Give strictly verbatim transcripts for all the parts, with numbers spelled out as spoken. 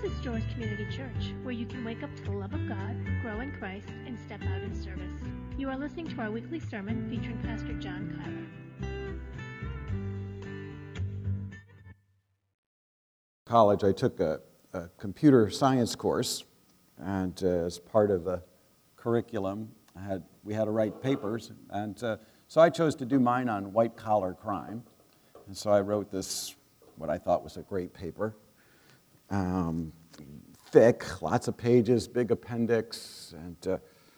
is Shores Community Church, where you can wake up to the love of God, grow in Christ, and step out in service. You are listening to our weekly sermon featuring Pastor John Kyler. College, I took a, a computer science course, and uh, as part of the curriculum, I had we had to write papers, and uh, so I chose to do mine on white-collar crime, and so I wrote this, what I thought was a great paper. Um, thick, lots of pages, big appendix, and uh,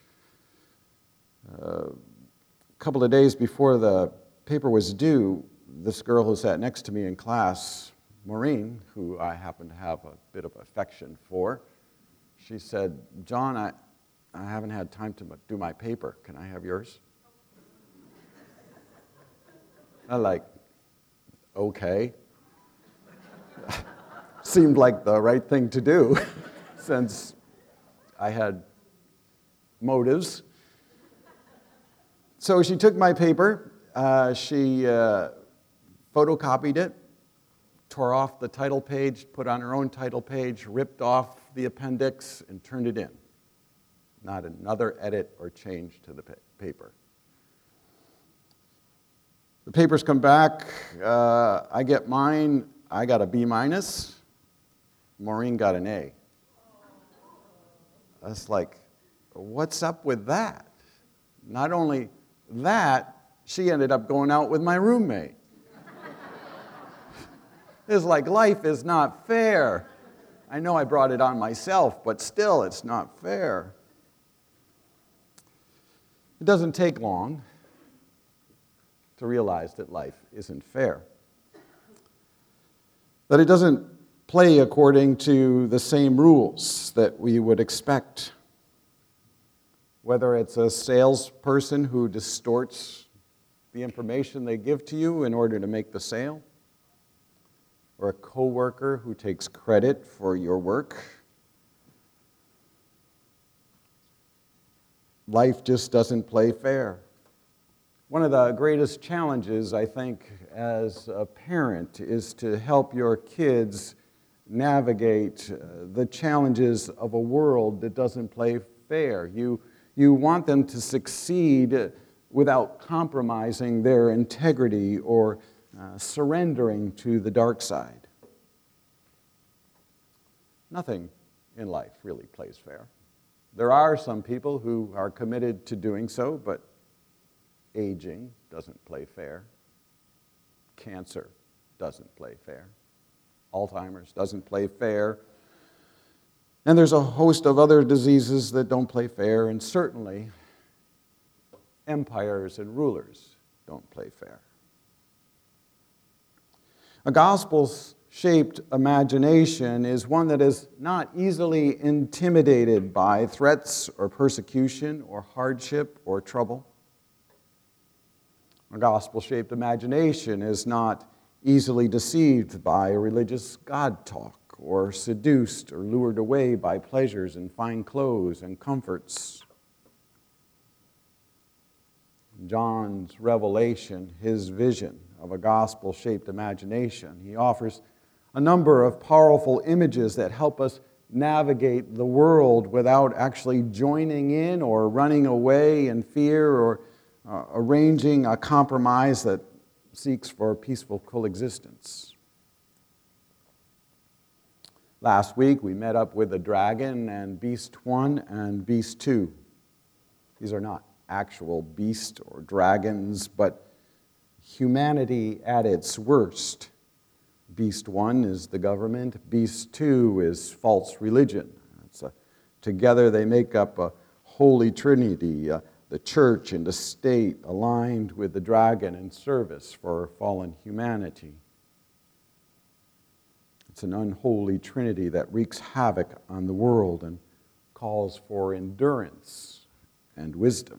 uh, a couple of days before the paper was due, this girl who sat next to me in class, Maureen, who I happen to have a bit of affection for, she said, "John, I, I haven't had time to do my paper. Can I have yours?" I like, okay. Seemed like the right thing to do, since I had motives. So she took my paper, uh, she uh, photocopied it, tore off the title page, put on her own title page, ripped off the appendix, and turned it in. Not another edit or change to the pa- paper. The papers come back, uh, I get mine, I got a B minus. Maureen got an A. I was like, what's up with that? Not only that, she ended up going out with my roommate. It's like, life is not fair. I know I brought it on myself, but still, it's not fair. It doesn't take long to realize that life isn't fair. That it doesn't play according to the same rules that we would expect. Whether it's a salesperson who distorts the information they give to you in order to make the sale, or a coworker who takes credit for your work. Life just doesn't play fair. One of the greatest challenges, I think, as a parent is to help your kids navigate uh, the challenges of a world that doesn't play fair. You, you want them to succeed without compromising their integrity or uh, surrendering to the dark side. Nothing in life really plays fair. There are some people who are committed to doing so, but aging doesn't play fair. Cancer doesn't play fair. Alzheimer's doesn't play fair. And there's a host of other diseases that don't play fair, and certainly empires and rulers don't play fair. A gospel-shaped imagination is one that is not easily intimidated by threats or persecution or hardship or trouble. A gospel-shaped imagination is not easily deceived by religious God talk, or seduced or lured away by pleasures and fine clothes and comforts. John's revelation, his vision of a gospel-shaped imagination, he offers a number of powerful images that help us navigate the world without actually joining in or running away in fear or uh, arranging a compromise that seeks for peaceful coexistence. Last week, we met up with the dragon and beast one and beast two. These are not actual beasts or dragons, but humanity at its worst. Beast one is the government. Beast two is false religion. It's a, together they make up a holy trinity, uh, the church and the state aligned with the dragon in service for fallen humanity. It's an unholy trinity that wreaks havoc on the world and calls for endurance and wisdom.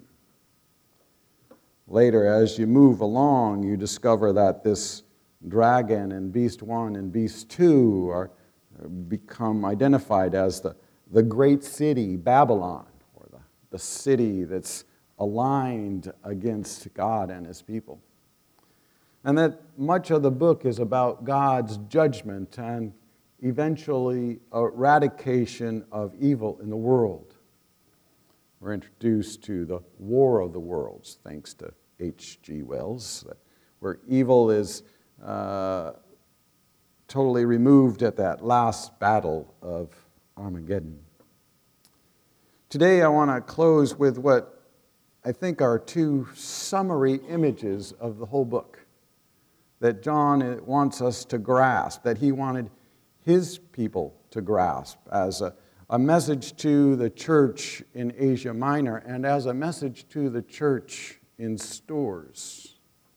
Later, as you move along, you discover that this dragon and beast one and beast two are become identified as the, the great city, Babylon, or the, the city that's aligned against God and his people. And that much of the book is about God's judgment and eventually eradication of evil in the world. We're introduced to the War of the Worlds, thanks to H G Wells, where evil is uh, totally removed at that last battle of Armageddon. Today I want to close with what I think are two summary images of the whole book that John wants us to grasp, that he wanted his people to grasp as a, a message to the church in Asia Minor and as a message to the church in Stores.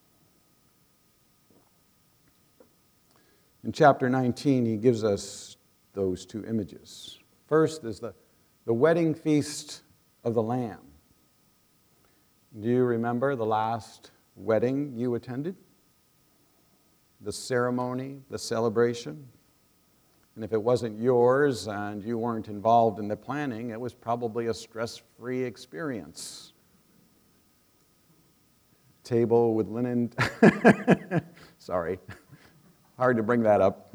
In chapter nineteen, he gives us those two images. First is the, the wedding feast of the Lamb. Do you remember the last wedding you attended? The ceremony, the celebration? And if it wasn't yours and you weren't involved in the planning, it was probably a stress-free experience. Table with linen. Sorry. Hard to bring that up.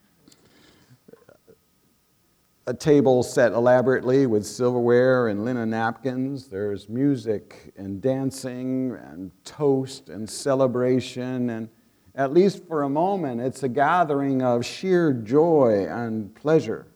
A table set elaborately with silverware and linen napkins. There's music and dancing and toast and celebration. And at least for a moment, it's a gathering of sheer joy and pleasure.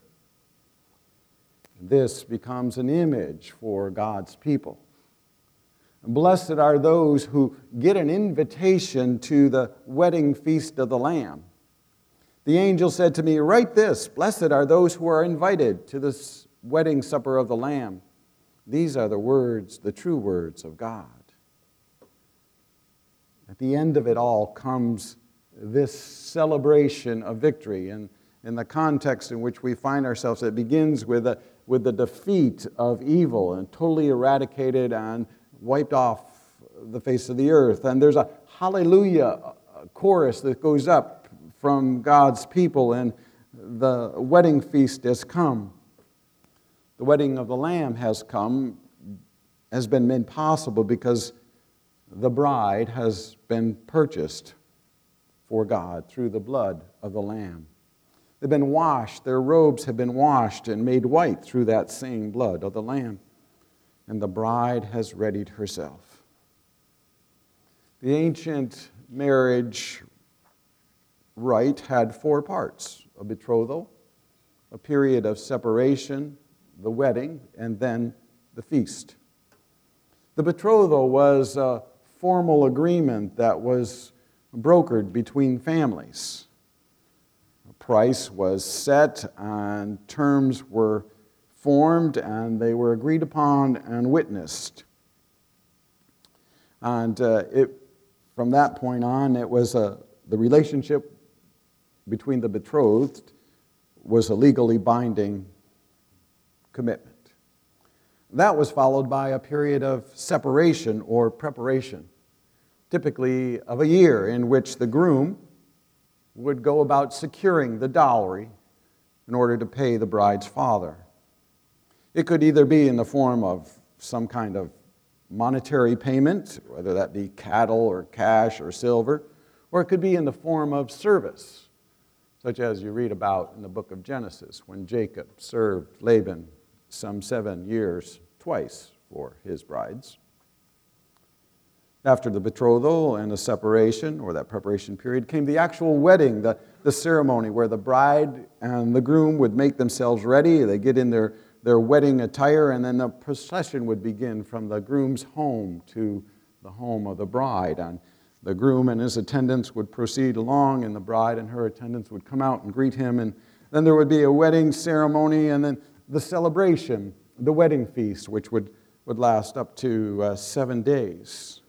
This becomes an image for God's people. Blessed are those who get an invitation to the wedding feast of the Lamb. The angel said to me, "Write this, blessed are those who are invited to this wedding supper of the Lamb. These are the words, the true words of God." At the end of it all comes this celebration of victory. And in the context in which we find ourselves, it begins with, a, with the defeat of evil and totally eradicated and wiped off the face of the earth. And there's a hallelujah chorus that goes up from God's people, and the wedding feast has come. The wedding of the Lamb has come, has been made possible because the bride has been purchased for God through the blood of the Lamb. They've been washed, their robes have been washed and made white through that same blood of the Lamb. And the bride has readied herself. The ancient marriage rite had four parts: a betrothal, a period of separation, the wedding, and then the feast. The betrothal was a formal agreement that was brokered between families. A price was set and terms were formed and they were agreed upon and witnessed. And uh, it, from that point on, it was a, the relationship between the betrothed was a legally binding commitment. That was followed by a period of separation or preparation, typically of a year, in which the groom would go about securing the dowry in order to pay the bride's father. It could either be in the form of some kind of monetary payment, whether that be cattle or cash or silver, or it could be in the form of service, such as you read about in the book of Genesis, when Jacob served Laban some seven years twice for his brides. After the betrothal and the separation, or that preparation period, came the actual wedding, the, the ceremony where the bride and the groom would make themselves ready. They get in their, their wedding attire, and then the procession would begin from the groom's home to the home of the bride. And the groom and his attendants would proceed along, and the bride and her attendants would come out and greet him. And then there would be a wedding ceremony, and then the celebration, the wedding feast, which would, would last up to uh, seven days.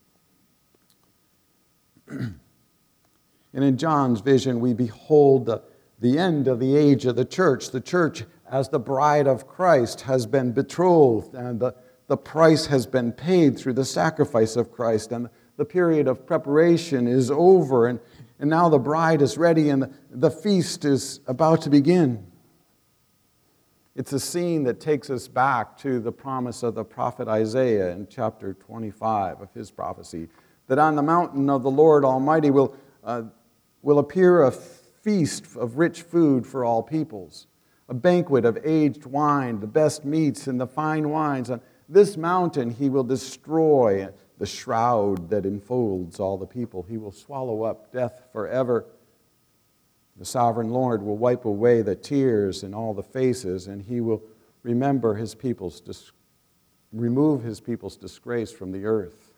And in John's vision, we behold the, the end of the age of the church. The church, as the bride of Christ, has been betrothed, and the, the price has been paid through the sacrifice of Christ. And the period of preparation is over, and, and now the bride is ready, and the, the feast is about to begin. It's a scene that takes us back to the promise of the prophet Isaiah in chapter twenty-five of his prophecy, that on the mountain of the Lord Almighty will, uh, will appear a feast of rich food for all peoples, a banquet of aged wine, the best meats and the fine wines. On this mountain he will destroy the shroud that enfolds all the people. He will swallow up death forever. The sovereign Lord will wipe away the tears in all the faces, and he will remember his people's dis- remove his people's disgrace from the earth.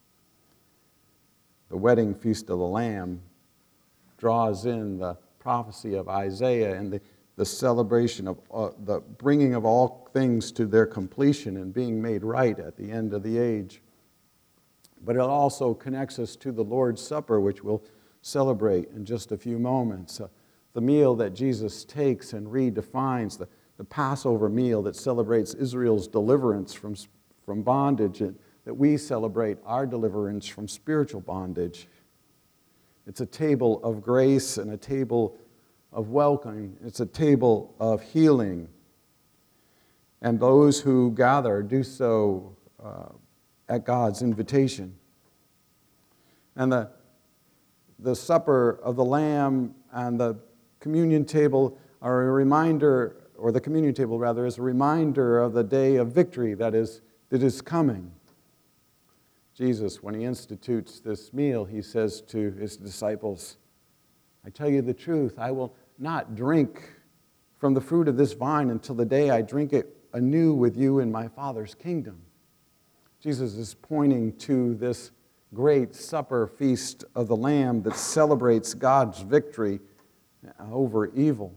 The wedding feast of the Lamb draws in the prophecy of Isaiah and the, the celebration of uh, the bringing of all things to their completion and being made right at the end of the age. But it also connects us to the Lord's Supper, which we'll celebrate in just a few moments. Uh, the meal that Jesus takes and redefines, the, the Passover meal that celebrates Israel's deliverance from, from bondage, and that we celebrate our deliverance from spiritual bondage. It's a table of grace and a table of welcome. It's a table of healing. And those who gather do so uh, at God's invitation. And the, the supper of the Lamb and the communion table are a reminder, or the communion table rather, is a reminder of the day of victory that is, that is coming. Jesus, when he institutes this meal, he says to his disciples, I tell you the truth, I will not drink from the fruit of this vine until the day I drink it anew with you in my Father's kingdom. Jesus is pointing to this great supper feast of the Lamb that celebrates God's victory over evil.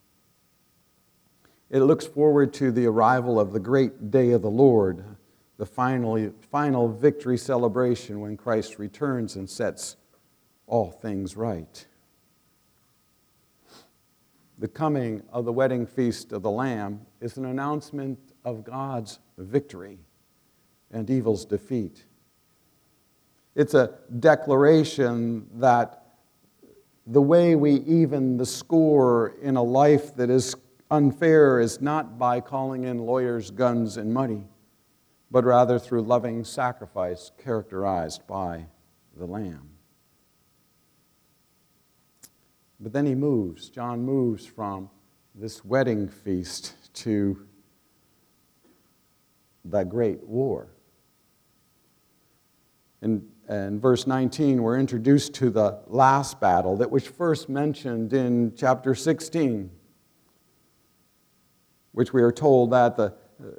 It looks forward to the arrival of the great day of the Lord, the final, final victory celebration when Christ returns and sets all things right. The coming of the wedding feast of the Lamb is an announcement of God's victory and evil's defeat. It's a declaration that the way we even the score in a life that is unfair is not by calling in lawyers, guns, and money, but rather through loving sacrifice characterized by the Lamb. But then he moves, John moves from this wedding feast to the great war. In, in verse nineteen, we're introduced to the last battle that was first mentioned in chapter sixteen, which we are told that the,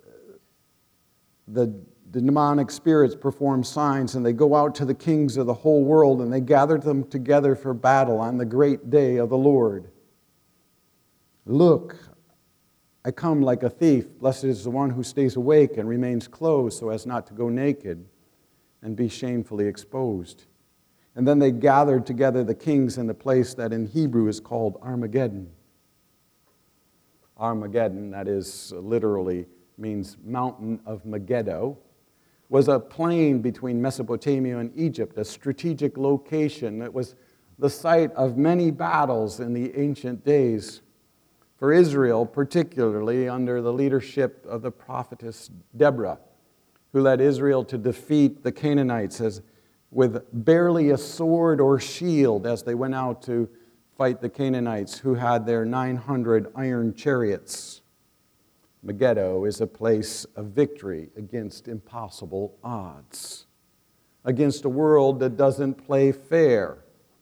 the, the demonic spirits perform signs and they go out to the kings of the whole world and they gather them together for battle on the great day of the Lord. Look, I come like a thief. Blessed is the one who stays awake and remains clothed so as not to go naked and be shamefully exposed. And then they gathered together the kings in the place that in Hebrew is called Armageddon. Armageddon, that is literally means mountain of Megiddo, was a plain between Mesopotamia and Egypt, a strategic location that was the site of many battles in the ancient days. For Israel, particularly under the leadership of the prophetess Deborah, who led Israel to defeat the Canaanites as, with barely a sword or shield as they went out to fight the Canaanites, who had their nine hundred iron chariots. Megiddo is a place of victory against impossible odds, against a world that doesn't play fair.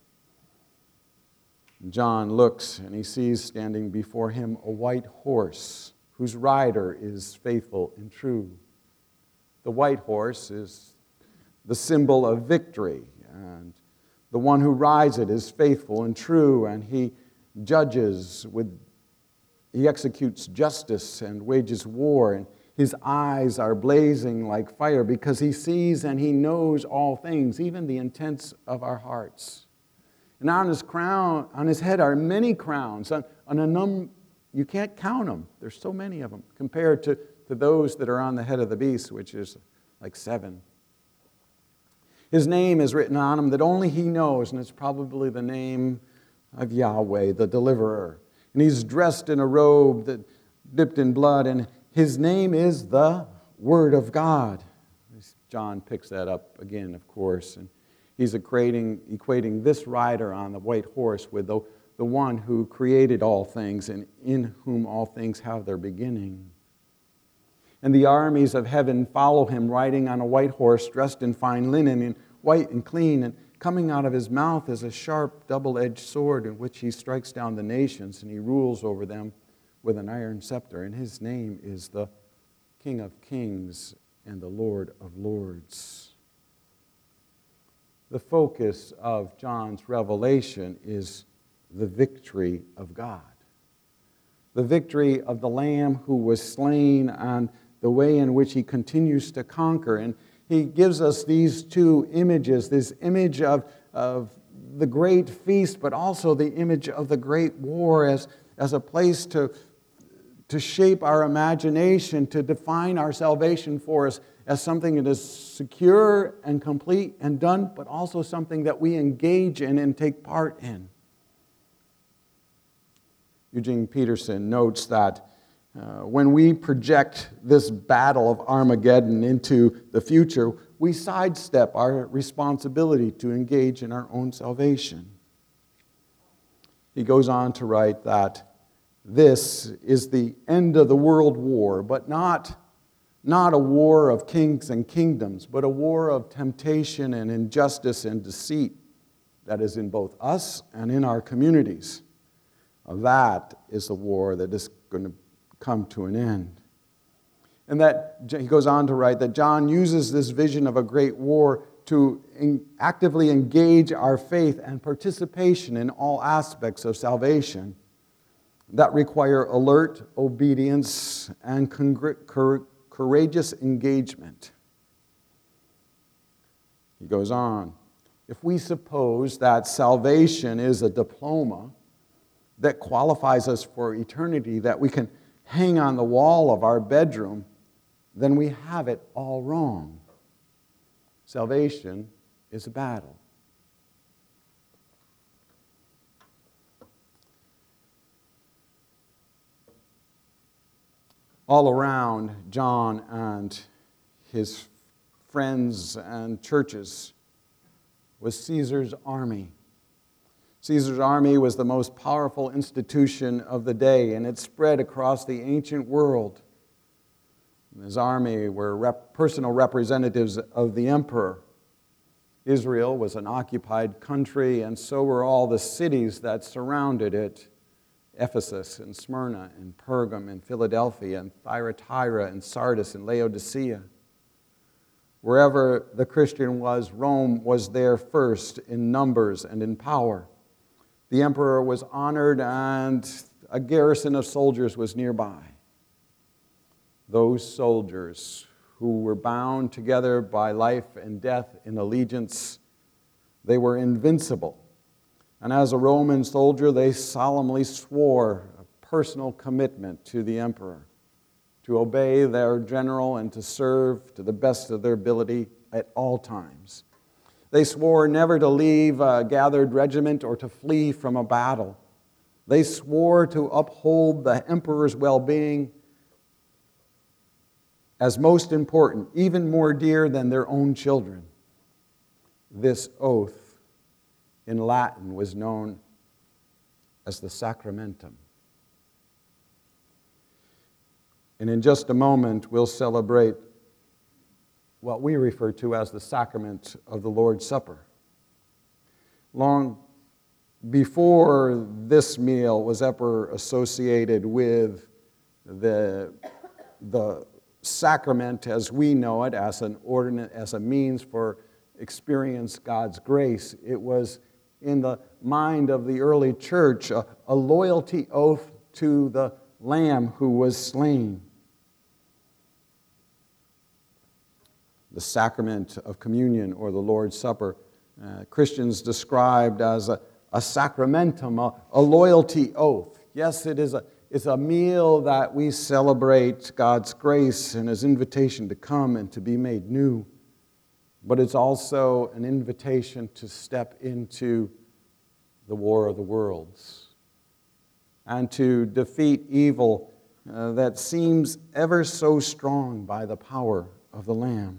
John looks and he sees standing before him a white horse whose rider is faithful and true. The white horse is the symbol of victory, and the one who rides it is faithful and true, and he judges with, he executes justice and wages war, and his eyes are blazing like fire because he sees and he knows all things, even the intents of our hearts. And on his crown, on his head are many crowns, on, on a num, you can't count them. There's so many of them compared to, to those that are on the head of the beast, which is like seven. His name is written on him that only he knows, and it's probably the name of Yahweh, the deliverer. And he's dressed in a robe that dipped in blood, and his name is the Word of God. John picks that up again, of course, and he's equating, equating this rider on the white horse with the, the one who created all things and in whom all things have their beginning. And the armies of heaven follow him, riding on a white horse, dressed in fine linen, and white and clean, and coming out of his mouth is a sharp, double-edged sword in which he strikes down the nations, and he rules over them with an iron scepter. And his name is the King of Kings and the Lord of Lords. The focus of John's revelation is the victory of God. The victory of the Lamb who was slain and the way in which he continues to conquer. And he gives us these two images, this image of, of the great feast, but also the image of the great war as, as a place to, to shape our imagination, to define our salvation for us as something that is secure and complete and done, but also something that we engage in and take part in. Eugene Peterson notes that uh, when we project this battle of Armageddon into the future, we sidestep our responsibility to engage in our own salvation. He goes on to write that this is the end of the world war, but not, not a war of kings and kingdoms, but a war of temptation and injustice and deceit that is in both us and in our communities. That is the war that is going to come to an end. And that, he goes on to write that John uses this vision of a great war to in, actively engage our faith and participation in all aspects of salvation that require alert obedience and congr- cor- courageous engagement. He goes on, if we suppose that salvation is a diploma that qualifies us for eternity, that we can hang on the wall of our bedroom, then we have it all wrong. Salvation is a battle. All around John and his friends and churches was Caesar's army. Caesar's army was the most powerful institution of the day, and it spread across the ancient world. His army were rep- personal representatives of the emperor. Israel was an occupied country, and so were all the cities that surrounded it. Ephesus and Smyrna and Pergam and Philadelphia and Thyatira and Sardis and Laodicea. Wherever the Christian was, Rome was there first in numbers and in power. The emperor was honored, and a garrison of soldiers was nearby. Those soldiers who were bound together by life and death in allegiance, they were invincible. And as a Roman soldier, they solemnly swore a personal commitment to the emperor, to obey their general and to serve to the best of their ability at all times. They swore never to leave a gathered regiment or to flee from a battle. They swore to uphold the emperor's well-being as most important, even more dear than their own children. This oath in Latin was known as the sacramentum. And in just a moment, we'll celebrate what we refer to as the sacrament of the Lord's Supper. Long before this meal was ever associated with the, the sacrament as we know it, as an ordinance, as a means for experience God's grace, it was in the mind of the early church a, a loyalty oath to the Lamb who was slain. The sacrament of communion or the Lord's Supper, uh, Christians described as a, a sacramentum, a, a loyalty oath. Yes, it is a, it's a meal that we celebrate God's grace and His invitation to come and to be made new. But it's also an invitation to step into the war of the worlds and to defeat evil uh, that seems ever so strong by the power of the Lamb.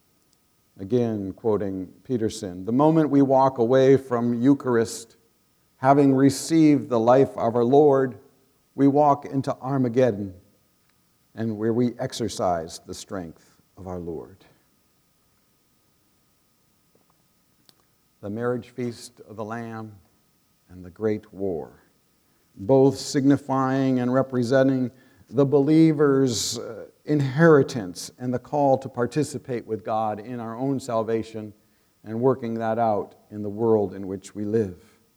Again, quoting Peterson, the moment we walk away from Eucharist, Having received the life of our Lord, we walk into Armageddon, and where we exercise the strength of our Lord. The marriage feast of the Lamb and the great war, both signifying and representing the believer's uh, inheritance and the call to participate with God in our own salvation and working that out in the world in which we live.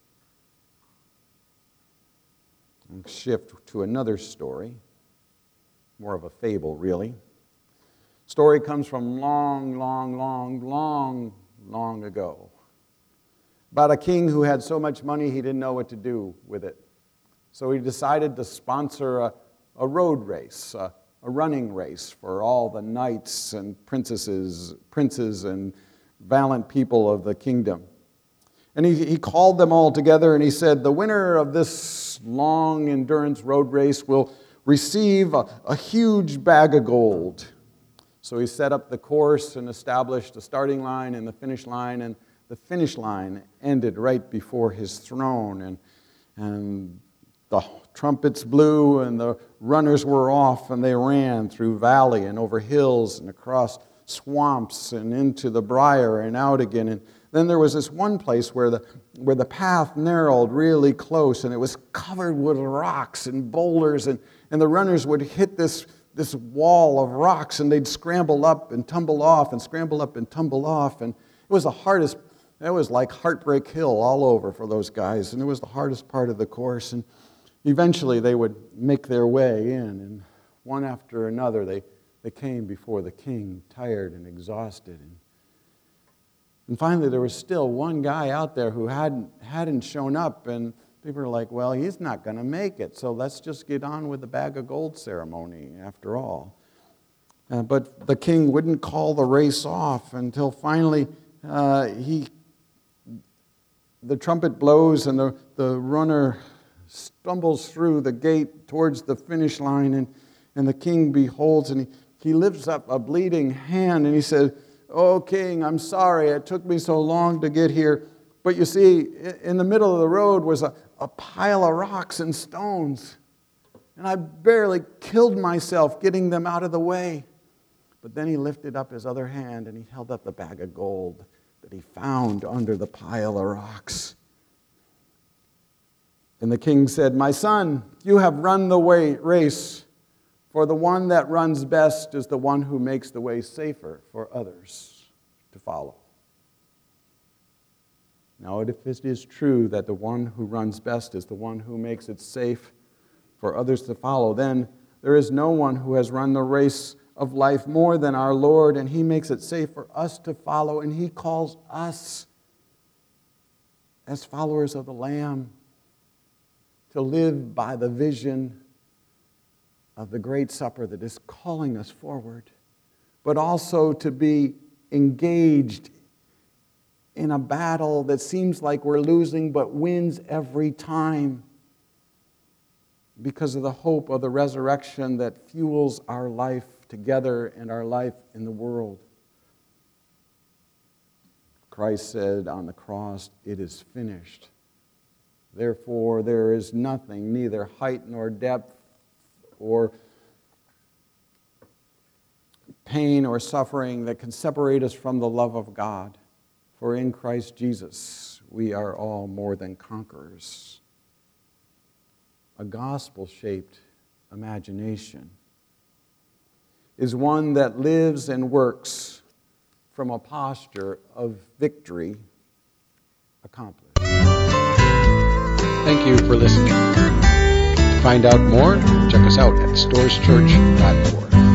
We'll shift to another story, more of a fable, really. Story comes from long, long, long, long, long ago, about a king who had so much money he didn't know what to do with it. So he decided to sponsor a, a road race, a, a running race for all the knights and princesses, princes and valiant people of the kingdom. And he, he called them all together and he said, the winner of this long endurance road race will receive a, a huge bag of gold. So he set up the course and established a starting line and the finish line, and the finish line ended right before his throne, and, and the trumpets blew and the runners were off, and they ran through valley and over hills and across swamps and into the briar and out again. And then there was this one place where the, where the path narrowed really close, and it was covered with rocks and boulders, and, and the runners would hit this, this wall of rocks, and they'd scramble up and tumble off and scramble up and tumble off. And it was the hardest, it was like Heartbreak Hill all over for those guys, and it was the hardest part of the course. And eventually they would make their way in, and one after another they, they came before the king, tired and exhausted. And, and finally there was still one guy out there who hadn't, hadn't shown up, and people were like, well, he's not going to make it, so let's just get on with the bag of gold ceremony after all. Uh, but the king wouldn't call the race off until finally uh, he, the trumpet blows and the, the runner stumbles through the gate towards the finish line, and, and the king beholds, and he, he lifts up a bleeding hand, and he said, oh, king, I'm sorry, it took me so long to get here. But you see, in the middle of the road was a, a pile of rocks and stones, and I barely killed myself getting them out of the way. But then he lifted up his other hand, and he held up the bag of gold that he found under the pile of rocks. And the king said, my son, you have run the way, race, for the one that runs best is the one who makes the way safer for others to follow. Now, if it is true that the one who runs best is the one who makes it safe for others to follow, then there is no one who has run the race of life more than our Lord, and He makes it safe for us to follow, and He calls us as followers of the Lamb to live by the vision of the great supper that is calling us forward, but also to be engaged in a battle that seems like we're losing but wins every time because of the hope of the resurrection that fuels our life together and our life in the world. Christ said on the cross, it is finished. Therefore, there is nothing, neither height nor depth or pain or suffering that can separate us from the love of God. For in Christ Jesus, we are all more than conquerors. A gospel-shaped imagination is one that lives and works from a posture of victory accomplished. Thank you for listening. To find out more, check us out at storrs church dot org.